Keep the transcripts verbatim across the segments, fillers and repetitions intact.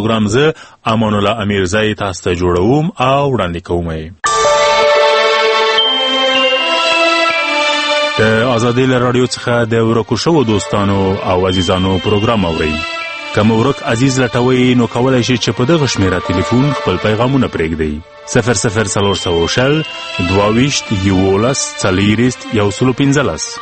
پروګرام زه امان الله امیرزی تاسو ته جوړوم او وړاندې کوم. د آزادۍ له رادیو څخه د ورکو شوو دوستانو او عزیزانو پروګرام اورئ. که مو ورک عزیز لټوئ نو کولی شئ چې په دغه شمېره تلیفون خپل پیغامونه پرېږدئ. صفر صفر څلور سوه شل دوه ویشت یولس څلېرویشت یو سل پنځلس.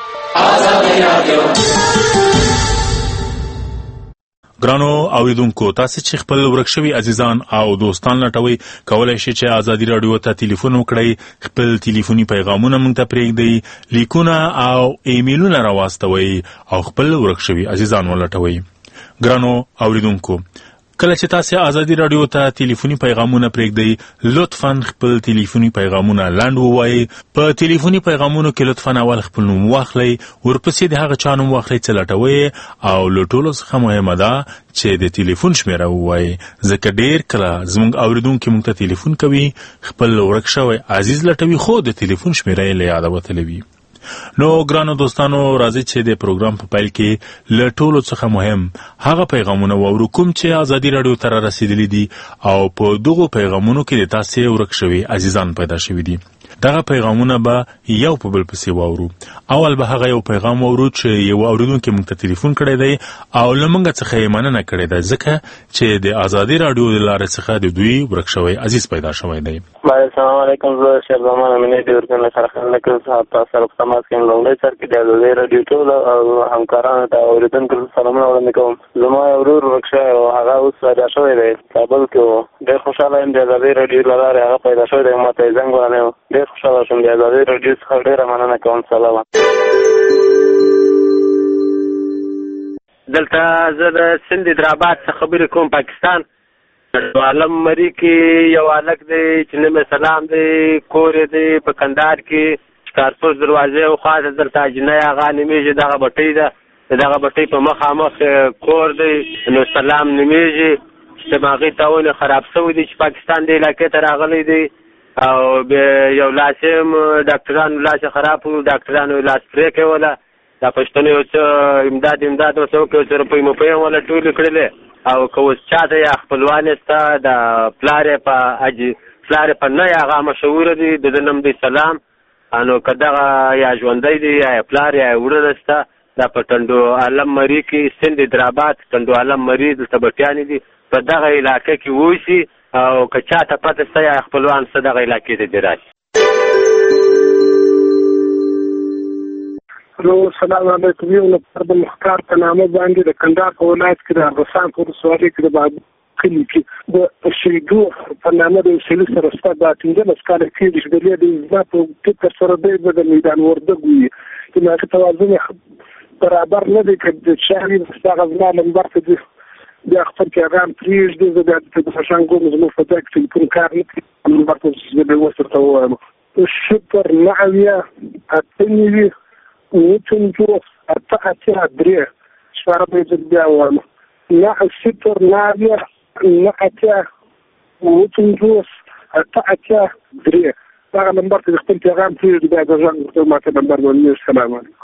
ګرانو اوریدونکو، تاسو چې خپل ورک شوي عزیزان او دوستان لټوئ کولی شئ چې آزادي راډیو ته تلیفون وکړئ، خپل تلیفوني پیغامونه موږ ته پرېږدئ، لیکونه او ایمیلونه راواستوئ او خپل ورک شوي عزیزان ولټوئ. ګرانو اوریدونکو، کله چې تاسو آزادي راډیو ته تلیفوني پیغامونه پرېږدئ لطفاً خپل تلیفوني پیغامونه لنډ ووایئ. په تلیفوني پیغامونو کې لطفاً اول خپل نوم واخلئ، ورپسې د هغه چا نوم واخلئ چې لټوئ او له ټولو څخه مهمه ده چې د تلیفون شمېره ووایئ، ځکه ډېر کله زموږ اوریدونکي موږ ته تلیفون کوي، خپل ورک شوی عزیز لټوي خو د تلیفون شمېره یې له یاده وتلې وي. نو ګرانو دوستانو، راځئ چې د پروګرام په پیل کې له ټولو څخه مهم هغه پیغامونه واورو کوم چې آزادي راډیو ته را رسېدلي دي او په دغو پیغامونو کې د تاسې ورک شوي عزیزان پیدا شوي دي. دغه پیغامونه به یو په بل پسې واورو. اول به هغه یو پیغام واورو چې یو اوریدونکی موږ ته تلیفون کړی دی او له موږ څخه یې مننه کړې ده ځکه چې د آزادي راډیو د لارې څخه د دوی ورک شوی عزیز پیدا شوی دی. السلام علیکم، زه شهرزمان امینی د ورکن سره خلک تاسو سره په تماس کې لومړی سر کې د آزادي راډیو ټول او همکارانو ته اوریدونکو سلامونه وړاندې کوم. زما یو ورور ورک شوی او هغه اوس پیدا شوی دی کابل کې و. ډېر خوشحاله یم د آزادي راډیو له لارې هغه پیدا شوی دی. ما ته یې زنګ وهلی و. ډېر خوشحاله شوم. د آزادي راډیو څخه ډېره مننه کوم. سلام. دلته زه د سند حیدرآباد څخه خبرې کوم، پاکستان. عالم مری کې یو هلک دی چې نوم یې سلام دی، کور یې دی په کندهار کې کارپوس دروازې و خواته دلته اجنۍ هغه نومېږي، دغه بټۍ ده، د دغه بټۍ په مخامخ کور دی، نو سلام نومېږي. دماغي تاون خراب شوی دی چې پاکستان د علاقې ته راغلی دی او یو لاس یې ډاکټرانو لاس یې خراب و، ډاکټرانو لاس پرې کوله. دا پښتنو یو څه امداد امداد ورته وکړي، یو څه روپۍ موپۍ هم وله ټولې کړلې او که اوس چاته یا خپلوان یې سته د پلار یې په اجي پلار یې په نه یې هغه مشهوره دی، د ده نوم دی سلام. نو که دغه یا ژوندی دی یا پلار یا وړه سته، دا په ټنډو عالم مري کې سند حیدرآباد ټنډو عالم مري دلته بټیانې دي، په دغه علاقه کې اوسي او که چاته پته سته یا خپلوان سته دغه علاقې ته دې راشي. الو سلام علیکم. یو نفر د مختار په نامه باندې د کندهار په ولایت کې د ارغسان په ولسوالۍ کې د بابو کلي کې د شیدو په نامه د اوسېلي سره ستا دا پنځلس کاله کېږي چې بلې د زما په فکر سره دی به د میدان وردګ وي چې د هغې توازن برابر نه دی، که د چا وي هغه زما نمبر ته دي بیا خپل پیغام پرېږدي، زه بیا د خوشحان ګوم زموږ په ځای کې ټلیفون کار نه کوي، نمبر ته زه به اوس ورته ووایم صفر نهه اویا اته نوي اووه پنځوس اته اتیا درې. شماره به یې زه بیا ووایم نهه صفر نهه اویا نهه اتیا اووه پنځوس اته اتیا درې. دغه نمبر ته د خپل پیغام پرېږدي، بیا د غږ ورته ما ته نمبر ونیو. السلام علیکم.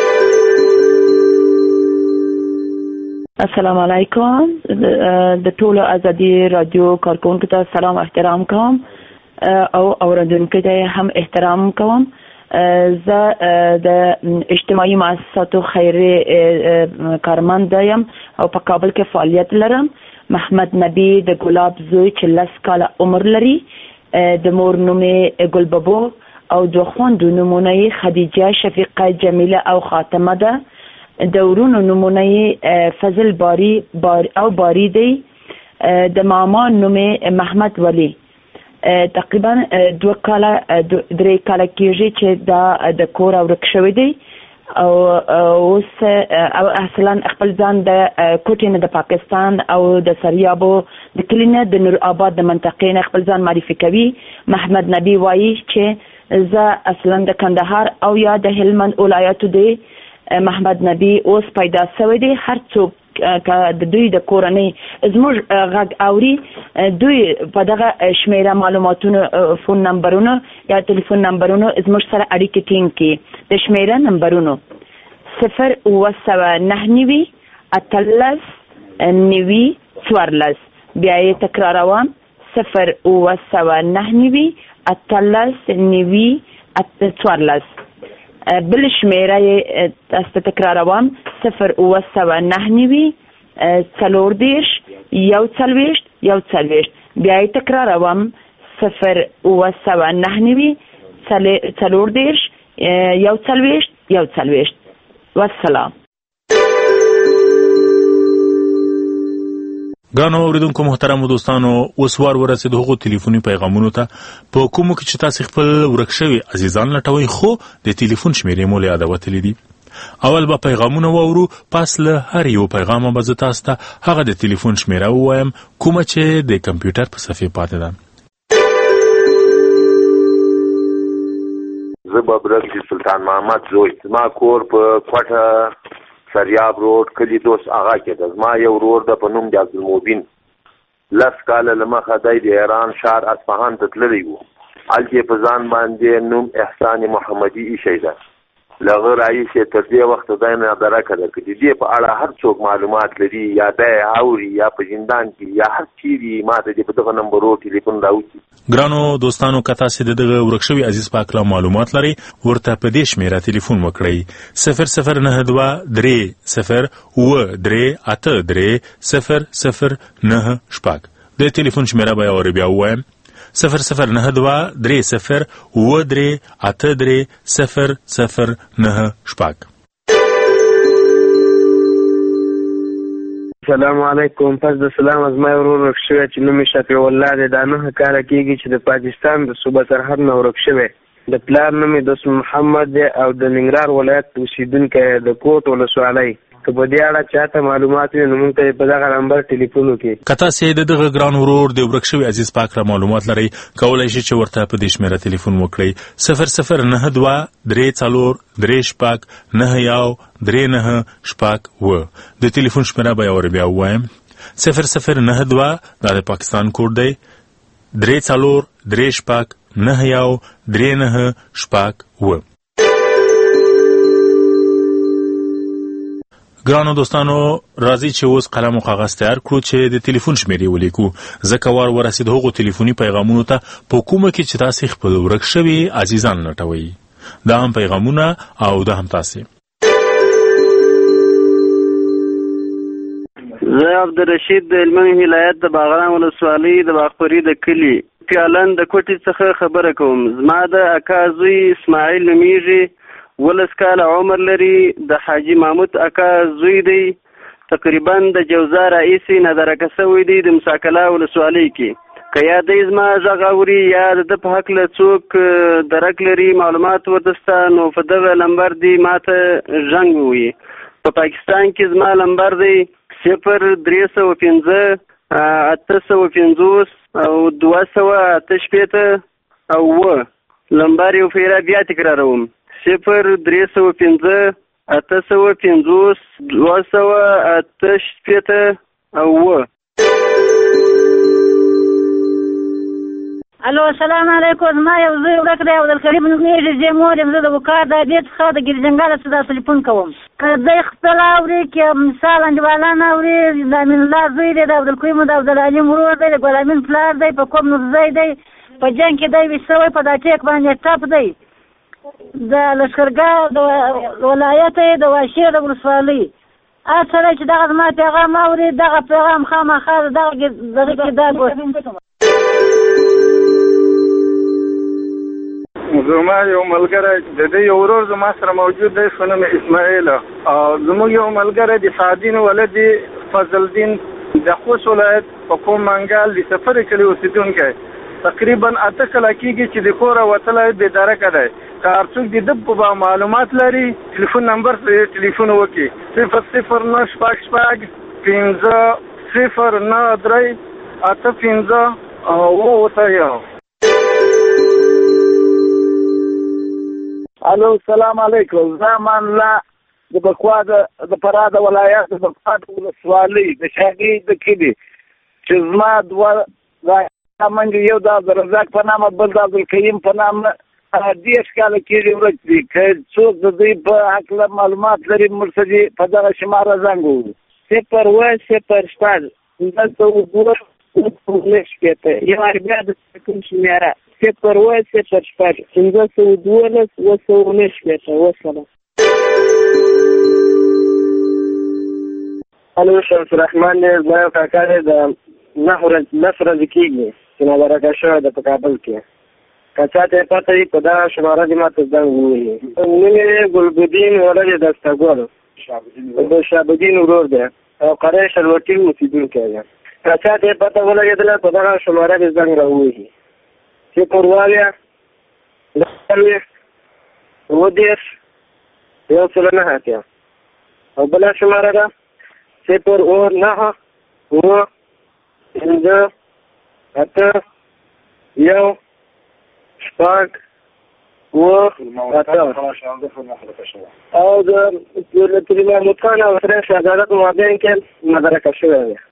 السلام علیکم. د ټولو آزادي رادیو کارکونکو ته سلام احترام کوم او اوریدونکو ته هم احترام کوم. زه د اجتماعي مؤسساتو خیري کارمند یم او په کابل کې فعالیت لرم. محمد نبی د ګلاب زوی چې لس کاله عمر لري، د مور نوم یې ګلببو او د خویندو نومونه یې خدیجه، شفیقه، جمیله او خاتمه ده. د ورونو نومونه یې فضل باری بار او باری دی. د ماما نوم یې محمد ولی. تقریبا دو کاله درې کاله کېږي چې دا د کور ورک شوی دی او اوس او اصلا خپل ځان د کوټې نه د پاکستان او د سریابو د کلي نه د نور آباد د منطقې نه خپل ځان معرفي کوي. محمد نبی وایي چې زه اصلا د کندهار او یا د هلمند ولایاتو دی. محمد نبی اوس پیدا شوی دی. هر څوک که د دوی د کورنۍ زموږ غږ اوري، دوی په دغه شمیره معلوماتونو فون نمبرونو یا تلیفون نمبرونو زموږ سره اړیکې ټینګ کړي. د شمیره نمبرونو صفر اوه سوه نهه نوي اتلس نوي څوارلس. بیا یې تکراروم صفر اوه سوه نهه نوي اتلس نوي څوارلس. بل شمیره یې تاسو ته تکراروم صفر اوه سوه نهه نوي څلور دېرش یو څلوېښت یو څلوېښت. بیا یې تکراروم صفر اوه سوه نهه نوي څلور دېرش یو څلوېښت یو څلوېښت. والسلام. ګرانو اوریدونکو محترمو دوستانو، اوس وار ورسېد هغو ټلیفوني پیغامونو ته په کومو کې چې تاسې خپل ورک شوي عزیزان لټوئ، خو د ټلیفون شمیرې مو له یاده وتلي دي. اول به پیغامونه واورو، پس له هر یو پیغامه به زه تاسو ته هغه د ټلیفون شمیره ووایم کومه چې د کمپیوټر په صفحې پاتې ده. زه ببرک سلطان محمد زوی، زما کور په کوټه سریاب روډ کلی دوست آغا کې ده. زما یو ورور ده په نوم د عبدالمبین، لس کاله له مخه دی د ایران ښار اصفهان ته تللی و. هلته په ځان باندې نوم احسان محمدي ایښی ده. له هغه راهیسې تر دې وخته دی نادرکه ده. که د دې په اړه هر څوک معلومات لري یا دی اوري یا په زندان کې یا هر چیرې ما ته دې په دغه نمبرو ټلیفون راوکړي. ګرانو دوستانو، که تاسې د دغه ورک شوي عزیز په هکله معلومات لرئ، ورته په دې شمیره ټلیفون وکړئ صفر صفر نهه دوه درې صفر اوه درې اته درې صفر صفر نهه شپږ. د ټلیفون شمیره به یې بیا ووایم صفر صفر نهه دوه درې صفر اوه درې اته درې صفر صفر نهه شپږ. السلام علیکم. پس د سلام از ما ورور ورک شوی چې نوم یې شفیع الله دی. دا نهه کاله کېږي چې د پاکستان د صوبه سرحد نه ورک شوی. د پلار نوم یې دوست محمد دی او د ننګرهار ولایت اوسېدونکی د کوټ ولسوالۍ. که په دې اړه چاته معلومات وي نو موږ ته په دغه نمبر ټلیفون وکړي. که تاسې د دغه ګران ورور د ورک شوي عزیز په هکله معلومات لرئ، کولی شئ چې ورته په دې شمېره ټلیفون وکړئ صفر صفر نهه دوه درې څلور درې شپږ نهه یو درې نهه شپږ اووه. د ټلیفون شمېره به یې بیا ووایم صفر صفر نهه دوه دا د پاکستان کوډ دی، درې څلور درې شپږ نهه یو درې نهه شپږ اووه. ګرانو دوستانو، راځئ چې اوس قلم او کاغذ تیار کړو چې د ټلیفون شمیرې ولیکو، ځکه وار ورسېد هغو ټلیفوني پیغامونو ته په کومه کې چې تاسې خپل ورک شوي عزیزان لټوئ. دا هم پیغامونه او دا هم تاسې. زه عبدالرشید د هلمند ولایت د باغران ولسوالۍ د باغپري د کلي پیالن د کوټې څخه خبره کوم. زما د اکا زوی اسماعیل نومیږي، ولس کاله عمر لري، د حاجي محمود اکا زوی دی، تقریبا د جوزا رئیسي نادرکه سوی دی د مساکله ولسوالۍ کې. که یا دی زما غږ اوري یا د ده په هکله څوک درک لري معلومات ورته شته نو په دغه نمبر دی ما ته زنګ ووهي. په پاکستان کې زما نمبر دی صفر درې سوه پنځه اته سوه پنځوس او دوه سوه اته شپېته او اووه. نمبر یو فیره بیا تکراروم صفر درې سوه پنځه اته سوه پنځوس دوه سوه اته شپېته او اووه. الو السلام علیکم. زما یو زوی ورک دی عبدالکریم نومیږي، زه مور یم. زه د وقار د دې څخه د ګیرجنګاله څخه دا ټلیفون کوم. که دی خپله اوري که مثال انډیوالان اوري، د امین الله زوی دی، د عبدالکریم د عبدالعلیم ورور دی، د ګلامین پلار دی، په کوم نورزی دی، په جنګ کې دی ویست شوی، په دا ټیک باندې ټپ دی، د لښکرګاه د ولایت د واشیر د ولسوالۍ. هر سړی چې دغه زما پیغام اوري دغه پیغام خامخا دغه دغه کې دا ګوښ. زما یو ملګری د دې یو ورور زما سره موجود دی، ښه نوم یې اسماعیل، او زموږ یو ملګری د سعدین ولد فضل الدین د خوست ولایت په کوم منګال د سفر کلي اوسېدونکی. تقریبا اته کاله کېږي چې د کوره وتلی بېدرکه دی. که هر څوک د ده په معلومات لري ټلیفون نمبر پرې ټلیفون وکړي صفر صفر نه شپږ شپږ پنځه صفر نه درې اته پنځه اووه اوته یو. الو السلام علیکم. زه امان الله د بکوا د فراه د ولایت د بکوا د ولسوالۍ د شاګي د کلي چې زما دوه منګ یو د عبدالرزاق په نامه بل د عبدالکریم په نامه دېرش کاله کېږي ورک دي. که څوک د دوی په هکله معلومات لري موږ ته په دغه شماره زنګ ووهو صفر اووه صفر شپږ پنځه سوه دوه اووه شپېته یو وارې بیا د کوم شمېره صفر اووه صفر شپږ پنځه سوه دولس اووه سوه اووه شپېته وسلام. الو شمس الرحمن دی، زما یو کاکا دی د نهو ورځ لس ورځې کېږي چې مبارکه شوی ده په کابل کې. که چا ته یې پته وي په دغه شماره دې ما ته زنګ ووهي. نوم یې ګلبدین ولد دستګل د شهابالدین ورور دی او قریه شلوټي اوسېدونکی دی. که چا ته یې پته ولګېدله په دغه شماره دې زنګ راووهي. صفر اووه څلوېښت اووه دېرش یو سل نهه اتیا او بله شماره ده صفر اووه نهه اووه پنځه اته یو شپږ اووه اته او د دولت محمود خان او سره شهزاده په مابین کې مدرکه شوی دی.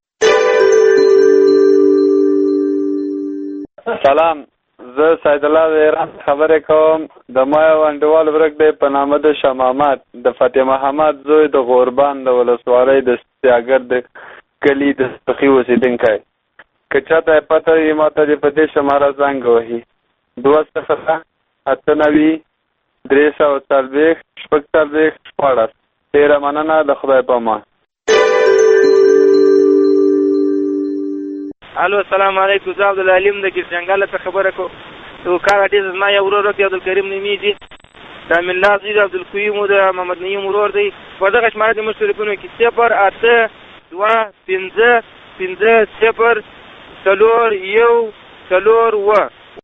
سلام، زه سید الله د ایران خبرې کوم. د ما یو انډیوال ورک دی په نامه د شاه محمد د فتح محمد زوی د غوربان د ولسوالۍ د سیاګر د کلي د سخي اوسېدونکی. که چاته یې پته وي ما ته دې په دې شماره زنګ ووهي. دوه صفره اته نوي درې سوه څلوېښت شپږ څلوېښت شپاړس. ډېره مننه، د خدای په امان. الو السلام علیکم، زه عبدالعلیم د ګیرجنګله څخه خبره کوم. د وقار اډیز زما یو ورور دی عبدالکریم نومیږي. د امین الله زوی د عبدالقیوم د محمد نعیم ورور دی. په دغه شماره زموږ ټلیفون کې صفر اته دوه پنځه پنځه صفر څلور یو څلور اووه.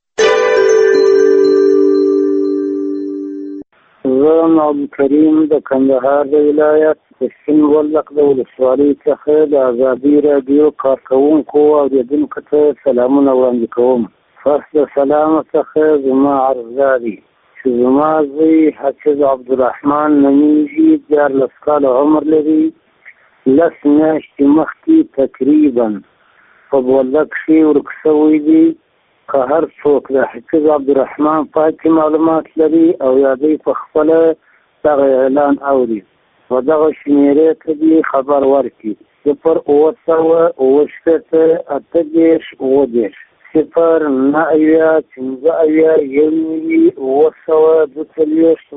زه عبدالکریم د کندهار د ولایت د سپین بولدک د ولسوالۍ څخه د ازادي راډیو کارکوونکو او اورېدونکو ته سلامونه وړاندې کوم. پس د سلام څخه زما عرض دا دی چې زما زوی حافظ عبدالرحمن نومیږي، دیارلس کاله عمر لري. لس میاشتې مخکې تقریبا په بولدک کښې ورک شوی دی. که هر څوک د حافظ عبدالرحمن پاکې معلومات لري او یا دوی په خپله دغه اعلان اوري په دغه شمېرې ته دې خبر ورکړي. صفر اووه سوه اووه شپېته اته دېرش اووه دېرش صفر نهه اویا پنځه اویا یو نوي اووه سوه دوه څلوېښت.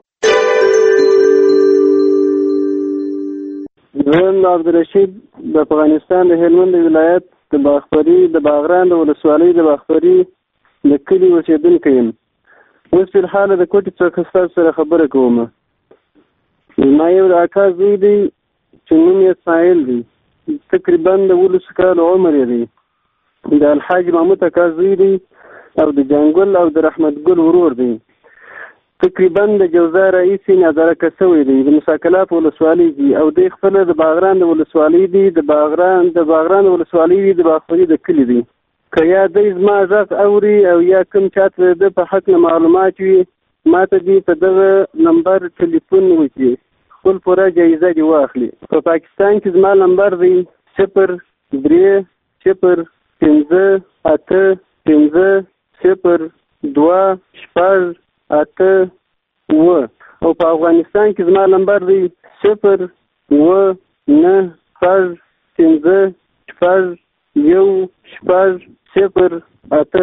زه عبدالرشید د افغانستان د هلمند ولایت د باغپري د باغران د ولسوالۍ د باغپري د کلي اوسېدونکی یم. اوس فلحاله د کوټې څخه ستاسو سره خبره کوم. زما یو د اکا زوی دی چې نوم یې اسماعیل دی. تقریبا د اوولسو کالو عمر یې دی. د الحاج محمود اکا زوی دی او د جانګل او د رحمت ګل ورور دی. تقریبا د جوزا رئیس نظارکه شوی دی د مساکلات ولسوالۍ دی او دی خپله د باغران د ولسوالۍ دی د باغران د باغران ولسوالۍ دی د باغپري د کلي دی. که یا دی زما غږ اوري او یا کوم چاته د په حق نه معلومات وي ما ته دې په دغه نمبر ټلیفون وکړي، خپل پوره جایزه دې واخلي. په پاکستان کې زما نمبر دی صفر درې صفر پنځه اته پنځه صفر دوه شپږ اته اووه او په افغانستان کې زما نمبر دی صفر اووه نهه شپږ پنځه شپږ یو شپږ صفر اته.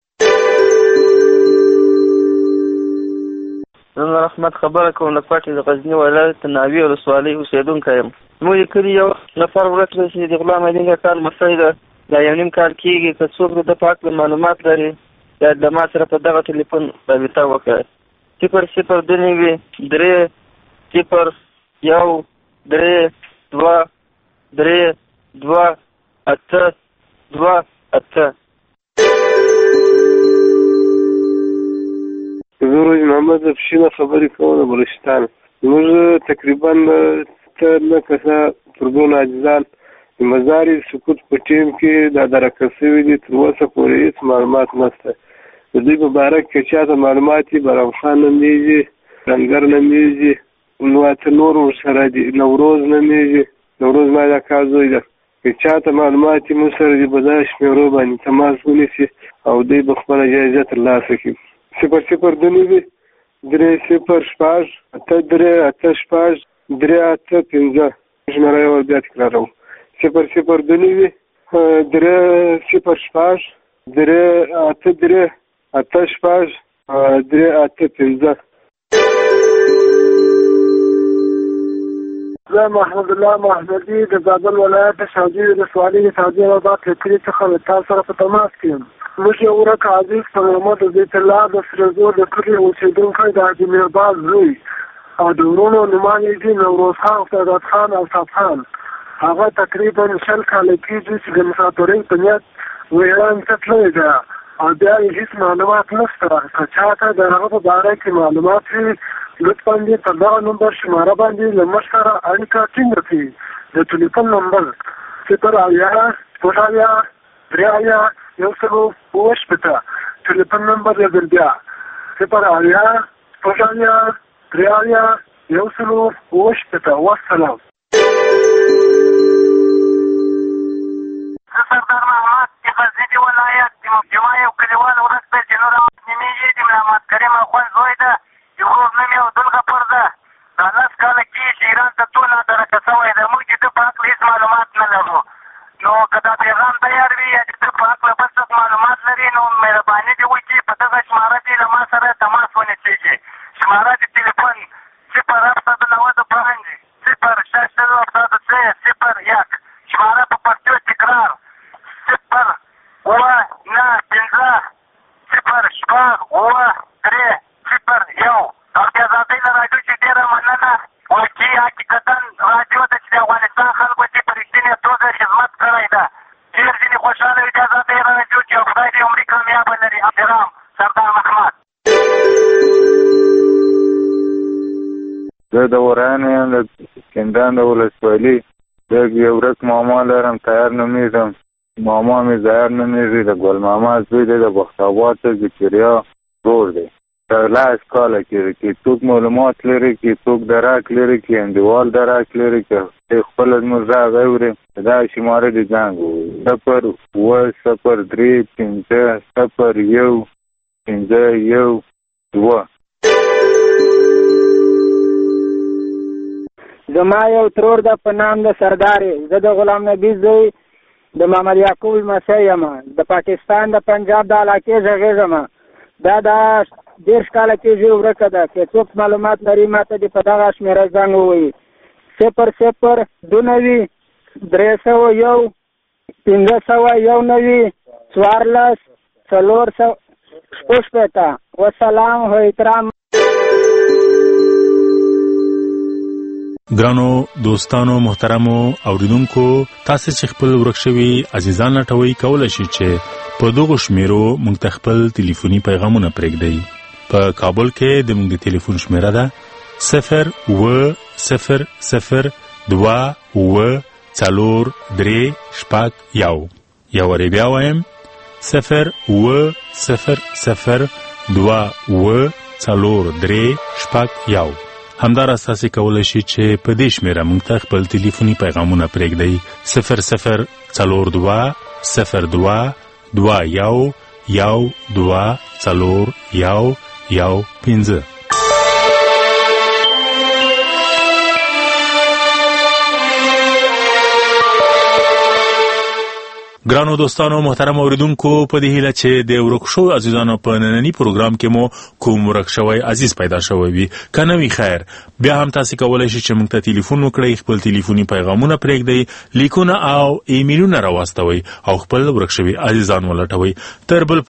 زه رحمت خبره کوم له کوټې د غزني ولایت ناوې ولسوالۍ اوسېدونکی یم. زموږ د کلي یو نفر ورک دی چې د غلام حیدین کاکا لمسی ده. دا یو نیم کال کېږي. که څوک د ده په هکله معلومات لري یا د ما سره په دغه ټلیفون رابطه وکړي. صفر صفر دوه نوي درې صفر یو درې دوه درې دوه اته دوه اته. زه محمد افشینه خبرې کوم د بلوچستان. موږ تقریبا ته نه کسه ترګون عاجزان د مزار سکوت په ټیم کې دا درکه شوي دي. تر اوسه پورې هېڅ معلومات نشته. د دوی په باره کې که چاته معلومات وي برام خان نومیږي، رنګر نومیږي، نو اته نور ورسره دي، نوروز نومیږي. نوروز ما د اکا زوی ده. که چاته معلومات وي موږ سره دې په دغه شمېرو باندې تماس ونیسي او دوی به خپله جایزه ترلاسه کړي. صفر صفر دوه نوي درې صفر شپږ اته درې اته شپږ درې اته پنځه. شمېره یې ور بیا تکراروم. صفر صفر دوه نوي درې صفر شپږ درې اته درې اته شپږ درې اته پنځه. زه محمد الله محمدي د زابل ولایت د شاجوی ولسوالۍ سعدي آباد له کلي څخه له تاسو سره په تماس کې یم. موږ یو ورک عزیز په نامه د بیت الله د سره زور د کلي اوسېدونکی د حاجي میرباز زوی او د ورونو نومان یې دي نوروز خان، سعادت خان او صاحب خان. هغه تقریبا شل کاله کېږي چې د مسافرۍ په نیت ویران ته تللی ده او بیا یې هېڅ معلومات نشته. که چاته د هغه په باره کې معلومات وي لطفا دې په دغه نمبر شماره باندې له موږ سره اړیکه ټینګه کړي. د ټلیفون نمبر صفر اویا شپږ اویا درې اویا یو سل اوه شپېته. ټلیفون نمبر یې بل بیا صفر اویا شپږ اویا درې اویا یو سل اوه شپېته. والسلام. سردار محمد د غزني ولایت د مجمع یو کلیوال ورځ ده چې نور نومېږي د محمد کریم اخوند زوی ده چې ورور نوم یې عبدالغفور ده. دا لس کاله کېږي چې ایران ته ټول نادرکه شوی ده. موږ د ده په هکله هېڅ معلومات نه لرو. نو که دا پیغام تیار وي یا د ده په هکله بل څه معلومات لري نو مهرباني دې وکړي په دغه شماره دې له ما سره تماس ونیسېږي. شماره د تلیفون صفر هفتصد نود و پنج صفر ششصد هفتاد و سه صفر یک. شماره په پښتو تکرار صفر اوه نه پنځه صفر شپږ اوه درې صفر یو. او د ازادۍ له راډیو چې ډېره مننه. واقعي حقیقتا راډیو ده چې د افغانستان خلکو چې په رښتینې توګه خدمت کړی ده. ډېر ځینې خوشحاله وي د ازادۍ راډیو چې خدای دې عمري کامیابه لري. احترام سردار محمد. زه د ورانو یم د کندان د ولسوالي. زه یو ورک ماما لرم تیار نومېږم. ماما مې ظاهر نومېږي. د ګل ماما زوی دی. د بختاباد څخه ذکریا رور دی. تر لس کاله کېږي چې څوک معلومات لري چې څوک درک لري چې انډیوال درک لري چې خپله زموږ غږ اوري دا شماره د زنګ ووایي صفر اوه صفر درې پنځه صفر یو پنځه یو دوه. زما یو ترور ده په نام د سردارې. زه د غلام نبي زوی د محمد یعقوب لمسی یم. د پاکستان د پنجاب د علاقې غږېږم. دا د دېرش کاله کېږي ورکه ده. که څوک معلومات لري ما ته دې په دغه شمېره زنګ ووایي صفر صفر دوه نوي درې سوه یو پنځه سوه یو نوي څوارلس څلور سوه شپږ شپېته. وسلام و احترام. ګرانو دوستانو محترمو اوریدونکو تاسو چې خپل ورک شوي عزیزان لټوي کولای شئ چې په دغه شمیرو موږ ته خپل ټلیفوني پیغامونه پرېږدئ. په کابل کې د موږ د ټلیفون شمیره ده صفر اوه صفر صفر دوه اوه څلور درې شپږ یو. یو وارې بیا وایم صفر اوه صفر صفر دوه اوه څلور درې شپږ یو. همداراز تاسو کولای شئ چې په دې شمیره موږ ته خپل ټلیفوني پیغامونه پرېږدئ صفر صفر څلور دوه صفر دوه دوه یو یو دوه څلور یو یو پنځه. ګرانو دوستانو محترم اوریدونکو په دې هیله چې د ورک شو عزیزانو په نننی پروګرام کې مو کوم ورک شوی عزیز پیدا شوی وي کنه وی خیر بیا هم تاسو کولای شئ چې موږ ته ټلیفون وکړئ خپل ټلیفوني پیغامونه پرېږدئ لیکونه او ایمیلونه راواستوئ او خپل ورک شوی عزیزان ولټوئ. تر بل